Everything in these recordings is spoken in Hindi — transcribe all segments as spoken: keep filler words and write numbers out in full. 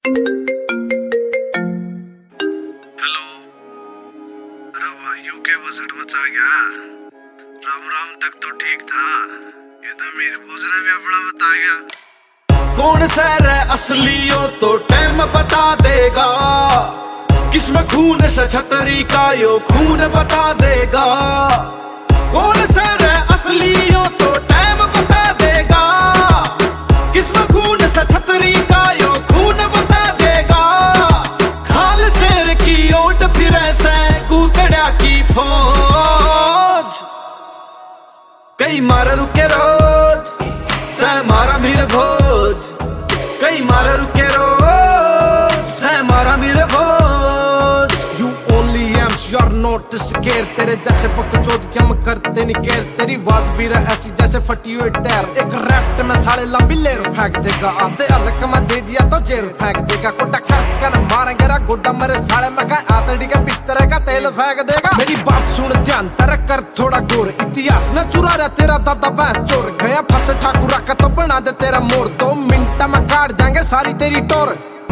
हेलो। अरे भाइयों के बजट मचा गया। राम राम तक तो ठीक था, ये तो मेरे बोझ ने भी अपना बता गया। कौन सर है असली हो तो टाइम बता देगा, किसमें खून से छतरी का यो खून बता देगा। कौन सर है असली हो तो टाइम बता देगा, किसमें खून से छतरी का यो खून बता देगा। खाल शेर की ओट फिर ऐसे कूकड़ा की फौज, कई मारा रुके रोज सह मारा मेरे भोज, कई मारा रुके रोज सह मारा मेरे भोज। You only am you're not scared, तेरे जैसे बकचोद क्या हम करते नहीं केयर। तेरी आवाज भी रहा ऐसी जैसे फटी हुई टायर, एक रैप्ट में साले लंबी लेर फेंक देगा। आते अलग मैं दे दिया तो जेर फेंक देगा। गोड्डा कर कर मारेंगे रा गोड्डा मेरे साले में का आतड़ी का पित्तर का तेल फेंक देगा। मेरी बात सुन ध्यान तेरा कर थोड़ा गौर, इतिहास न चुरा रहा तेरा दादा बैस चोर। गया फंस ठाकुरा का तो बना दे तेरा मोर, दो मिनट में काट देंगे सारी तेरी टोर।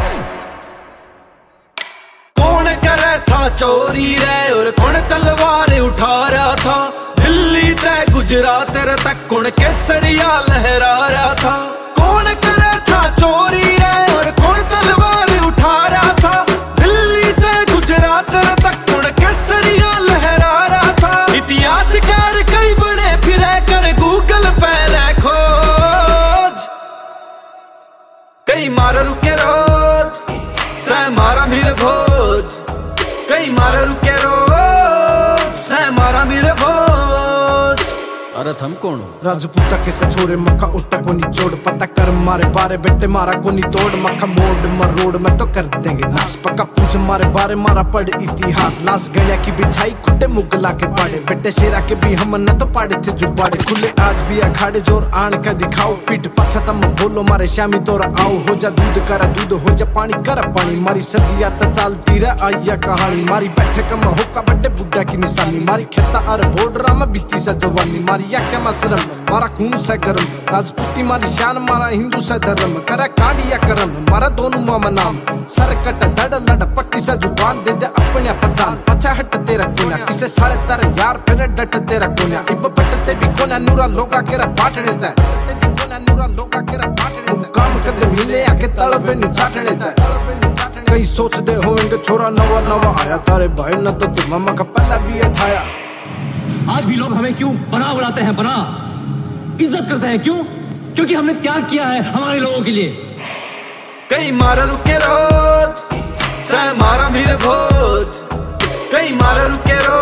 कौन करे था चोरी रे और कौन तलवार उठा रहा था, दिल्ली तय गुजरात तक कौन केसरिया लहरा रहा था। कौन करे था चोरी रे और कौन तलवार उठा रहा था, दिल्ली तय गुजरात तक कौन केसरिया लहरा रहा था। इतिहासकार कई बने फिरे कर गूगल पे खोज, कई मारा रुके रोज सह मारा मेरे भोज, कई मारा रुके रोज सह मारा मेरे भोज। अरे थम कौन हो? राजपूता के छोरे मक्खा उठा को नहीं जोड़, पता कर मारे बारे बेटे मारा को नहीं तोड़। मक्खा मोड़ मरोड़ में तो कर देंगे नाश, पक्का पूछ मारे बारे मारा पढ़ इतिहास। लाश गया की बिछाई खुटे मुगला के पाड़े, बेटे शेरा के भी हम न तो पाड़े थे जुबाड़े। खुले आज भी अखाड़े जोर आन का दिखाओ, पीठ पाछा तम बोलो मारे श्यामी तोरा आओ। हो जा दूध करा दूध हो जा पानी करा पानी, मारी सदिया त चालती रह आइया कहानी। मारी बैठे कम होका बड्डे बुड्ढा की निशानी, मारी खेता अर बोडरा में बीती सा जवानी। मारी या क्या मसरम मारा खून से गरम, राजपूती मारी शान मारा हिंदू से धर्म। करे कांडिया करम मारा दोनों मामा नाम, सर कट धड़ लड़ पक्की सा जुबान दे दे अपने पहचान। पचा हट तेरा कोना किसे साले तेरा यार फिर डट तेरा कोना। इब बटते भी कोना नूरा लोगा केरा बाटने दे, ते भी कोना नूरा लोगा केरा बाटने दे। काम कदे मिले आके तलवे नु चाटने दे। कई सोचते होंगे छोरा नवा नवा आया, तारे भाई न तो तू मामा का पल्ला भी उठाया। आज भी लोग हमें क्यों बना बुलाते हैं, बना इज्जत करते हैं क्यों? क्योंकि हमने त्याग किया है हमारे लोगों के लिए। कई मारा रुके रोज सह मारा मेरे भोज, कई मारा रुके रोज